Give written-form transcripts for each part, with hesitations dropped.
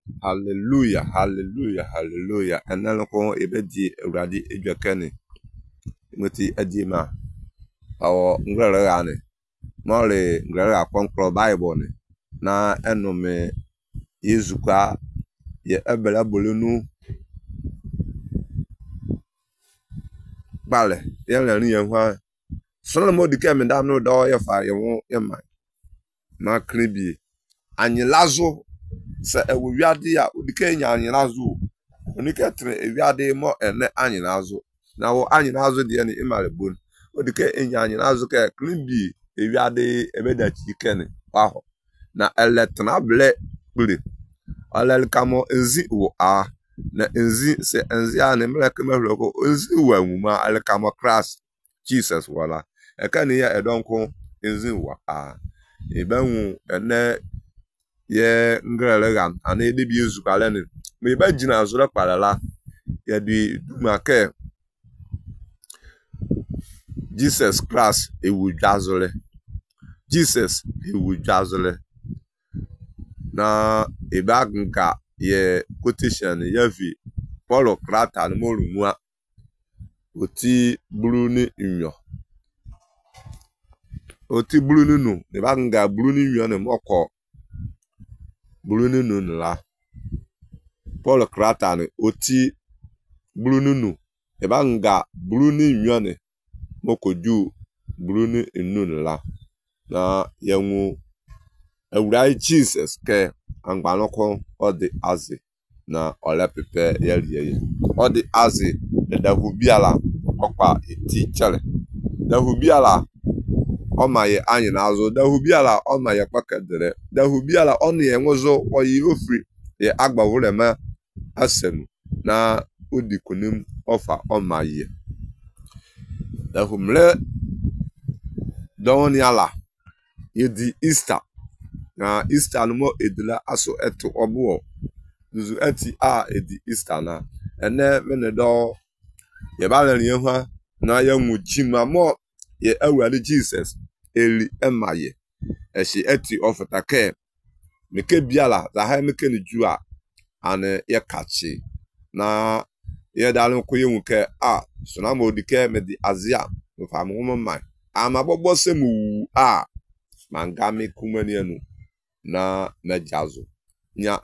Hallelujah, hallelujah, hallelujah. And then ko ebedi uradi edwakane. Moti adima. Awo ngrere ane. Mole ngrere akonkro Bible ne. Na enome Yezukwa ye ebela bolunu bale. Ye lani ye hwa. Sono mo dike me dam no do ye fa ye wo ye man. Na kribi. Anyilazo se ewo wiade ya dike nya anyilazo. Onike tre ewiade mo ene anyinazo na wo anyinazo de ne imalebon odike enya anyinazo ke klibi ewiade ebedachi kene waho na eletna ble bule alel kamo enzi wo a na enzi se enzi a ne mleke mahuloko enzi wo amuma al kamo Christ Jesus wala ekane ya edonko enzi wo a ebanwu ene ye ngrele gam ana de bi ezukale ne me ba jina azura parala ya di dumake Jesus Christ ewu jazole Jesus ewu jazole na ebagnka ye quotation yavi Paulo krata no molumua oti bruni nyo oti bruni no ebaganga bruni nyo ne moko bruni no la Paul krata ne oti brununu ebanga bruni nyone mokoju bruni nnun la na yenwu ewrai Jesus ke angbanoko odi azi na ole pepe yeliye odi azi da hubiala okwa eti chale da hubiala omaye anyi nazo da hubiala omaye pakedere da hubiala oni enwozo oyi ofri ye agbawure ma asenu na udikunim ofa omaye da humle doni ala yedi Easter na Easter no mo edila aso eto obo duzu eti a edi Easter na ene mene do ye balen ye hwa na ya nwuchima mo ye awale Jesus eli emaye eshi eti ofetake meke biala za ha meke ni jua ane ye kachi na ye dalun ko yewun ke a so na mo dike me di azia no fa mo mai ama bobo semu a mangami kumani enu na mejazo nya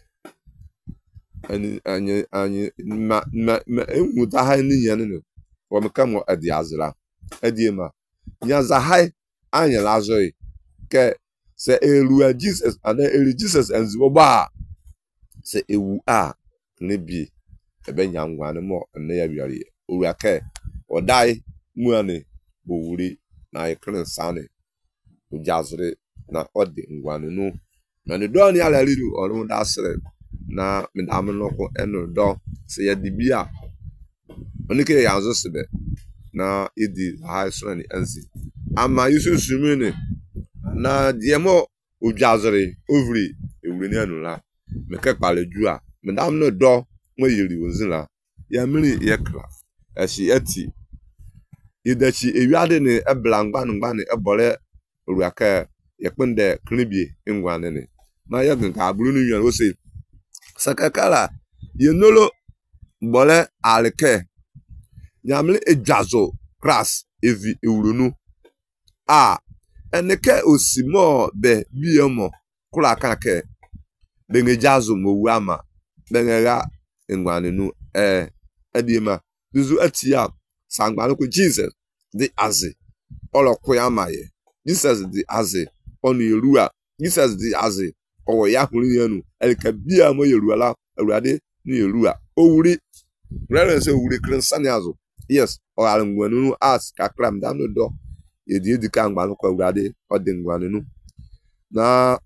ani ma emu da ha ni yan no wo me kam adi azra adi ma nya za hai anya lazoi ke se elu Jesus and elu Jesus enzi ba se ewu a ne bi ebe nyangwa ne mo ne ya wiare owu aka odai muane bowuri na ikren sane ujazre na odi ngwane no na ne do ni ala liru orun da sere na me da no ko eno do se ya dibia onike ya zo sebe na idi high son enzi ama yusu sumene na diemo ujazre ovri ewuri ni anu la me ke paleju a me da no do mo yiri wonzila ya miri yekla eshi eti idechi ewiade ne eblangba ne ebole ruaka yekpende klibie ngwane ne na yegin ka buru ni yan o se sakakala yenolo bole alke nyamle ejazo kras evi ewurunu a eneke osimo be biemo kula kanke bengejazo mo wama bengera ngwane nu edima duzu atia sangbanu ko Jesus the aze olokwo amaye Jesus the aze onu yerua Jesus the aze owo ya hunu yanu elka bia mo yerua la awurade ni yerua owuri reverence owuri krinsani azo yes o alngwanu nu as kakram dam no do edi ka ngbanu ko awurade odengwanu nu na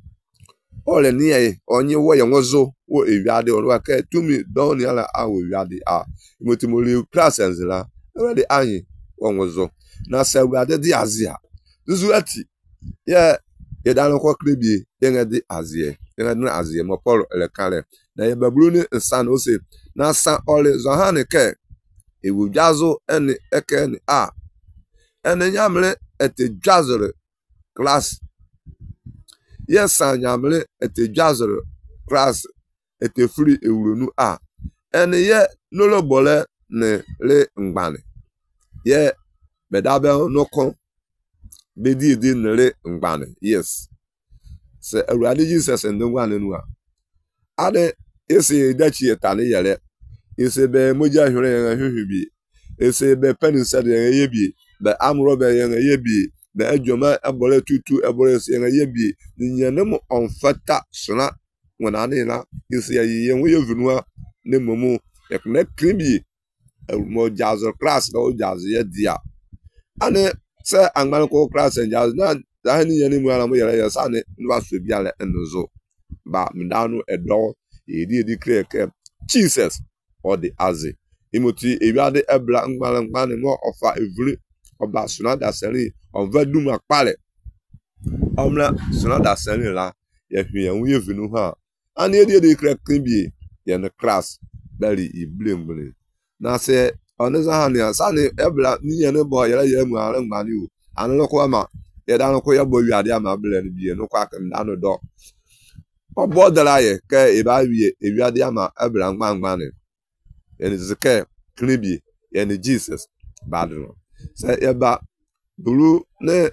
ole ni ye onye wo ye nwozo wo ewiade oru aka tumi don ni ala awo ewiade a imotimoli class la awurade anyi wo nwozo na sa awurade di azia zuzu ati ye dan ko krebie ye ngade azie mo Paul elekale na ye babulu ni nsan o se na san ole zohane ke ewu jazo ene eke a ene nyamle ete jazore class yes anyamle ete jazore class ete free ewurunu a ene ye nolo bole ne le ngbane ye bedabe noko bedi di ne le ngbane yes se awurade Jesus ndongwane nu a ade ese dachi etale yele ese be moja hwere yan hwehwe ese be penisa de ye bi be amro be yan ye bi be adwoma abole tutu abole se yan ye bi nyanem onfata sona wona ne na ese ye wo ye vunua ne momu ekne kribi mo jazo class no jazo ye dia ane se angman ko class en jazo na da ni ye ni mu ala mo yele sa ne nwa so bi ala enzo ba mdanu edo edi kreke Jesus or the aze imoti ewiade ebla ngban mo ofa evri oba suna da seri onvadum akpale omla suna da seri la ye hwe yan ye vinu ha ani edi kreke bi ye ne class bali iblembele na se oneza ha ni asane ebla ni ye ne bo ye mu ala ngban o anu ko ma ye da no ko ye bo wiade ama bele ni bi no kwa kan da no do obo dara ye ke eba wie ewiade ama ebla ngban and zeke kribi and Jesus badro say eba buru ne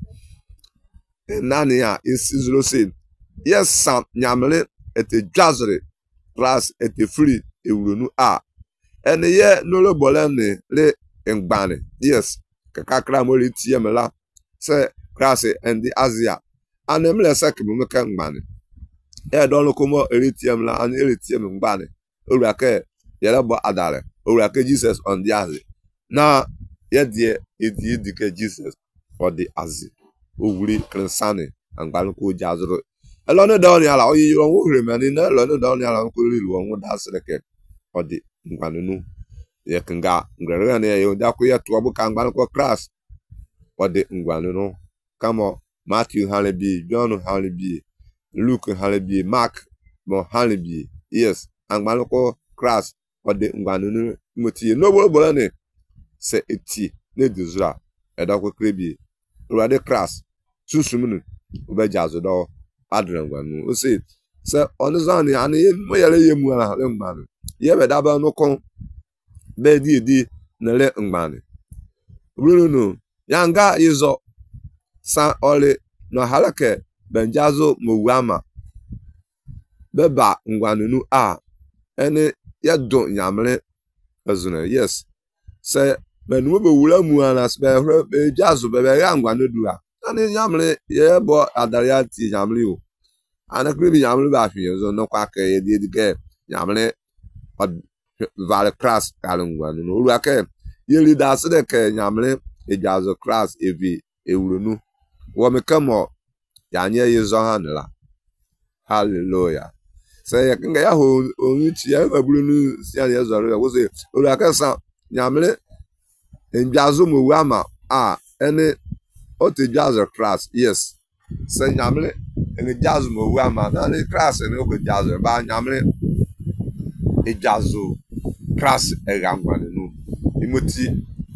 nani a isizro say yes sam nyamle ete dwazre class ete free ewurunu a ene ye no le bolane le ngbane yes kakakra mo le tiemela say class and the Asia anemle sakibu meka ngbane e don komo eritiemla an eritiem ngbane orake yela bo adare orake Jesus on the azi na ye die edike Jesus for the azi owuri krensane angbanu ko jazro elone dawni ala oyi won wo remani na elone dawni ala ko rilu won da sreke for the ngbanu nu ye kanga ngere ne ye da ko ye to bu kan ngbanu ko class for the ngbanu nu kamo Matthew halebi John halebi Luke halebi Mark mo halebi yes angbanu ko class ode ngwanunu moti no bo ne se eti ne dizura edakwo krebi urade class susumunu obejazo do adran ngwanu o se onizani ani mo yele yemu ala le ngwanu ye be daba no kon be di na le ngwanu urunu yanga yizo sa ole no halake benjazo mowama beba ngwanunu a ene ya do nyamre azuna yes se menu be wura mu ana se be jazu be ya ngwanu dua ani nyamre ye bo adaria ti nyamre o ana kribi nyamre ba hwe zo no kwa ka ye di ke nyamre vale class kalungwanu no ru aka ye leader se de ke nyamre e jazu class evi ewurunu wo me kamo ya nye ye zo hanla hallelujah say nga ya ho onchi ya babulu nu si ya zoro ya wo say olu akasa nyamle enjazo mo wama a ene ote jazz class yes say nyamle ene jazz mo wama na le class ene ko jazz ba nyamle e jazzo class e gangwane nu imoti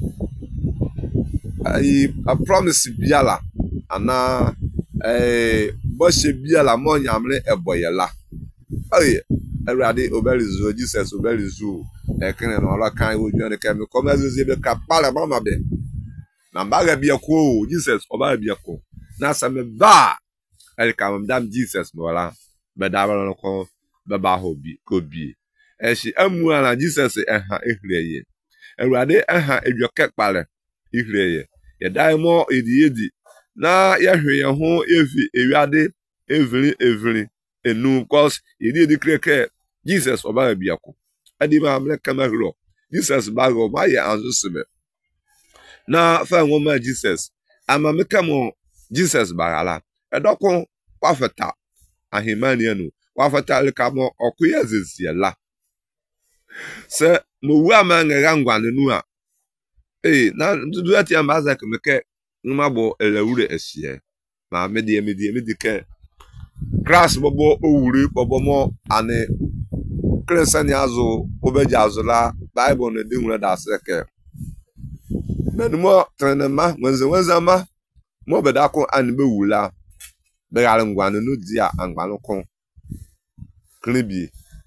I promise biala ana bo she biala mo nyamle eboyela aye everybody obelizu Jesus obelizu ekene no ala kan wo jone kan ko mazeze be kapala mama be na mbaga bia ko Jesus oba bia ko na same ba el kam dam Jesus no la be da ba no ko be ba hobi ko bi e shi amu ala Jesus eha ehreye everybody eha edwoke kpale ehreye ye dai mo edi na ya hwe ye ho evi ewiade evri enu cause yedi kreke Jesus oba biako adi ma amle kamahro Jesus bago ma ye anzo sebe na fa ngoma Jesus ama mekamo Jesus bagala edokon kwafeta ahimani enu kwafeta le kamo okuya zeziela se mo wu ama ngara ngwane nu a na dudu ati amaza kemeke ngmabo elewure esie ma medi ke class bobo owuri bobo mo ane krensani azu obejazu la bible ne dinwura da seke menmo trenema wenze ma mo bedako ane be wula be gal ngwanu no dia angbanu kon klibi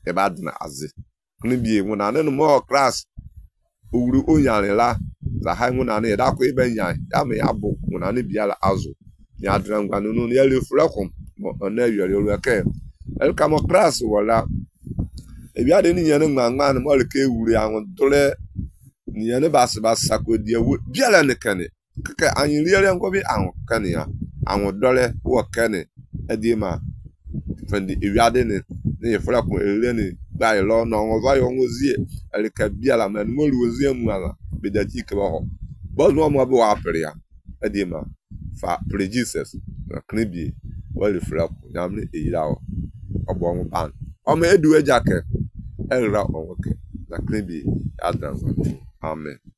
e ba dna aze kni bi mu na ne mo class owuru onyan la za ha mu na ne da ko ibe nyan ya me abo mu na ne bia la azu ya dra ngwa no ne le fura kom mo na yere ru ke el kamo class wala e bia de ni nyan ngwa mo le ke ewuru awon dole ni yan bas ko die bia la ne kane ke anyi riere ngo bi awon kane ya awon dole wo kane e di ma fendi e bia de ne fura kom ele ne ba lo no ngo va yo ngozie el ka bia la men mo luozie mu ala be da ti ke ba ho bo no mo bo apere ya e di ma fa pre Jesus na knibi wo le fura kom nyamne e yira o obo ngo ban o me edu eja ke el ra o ke na knibi adran. Amen.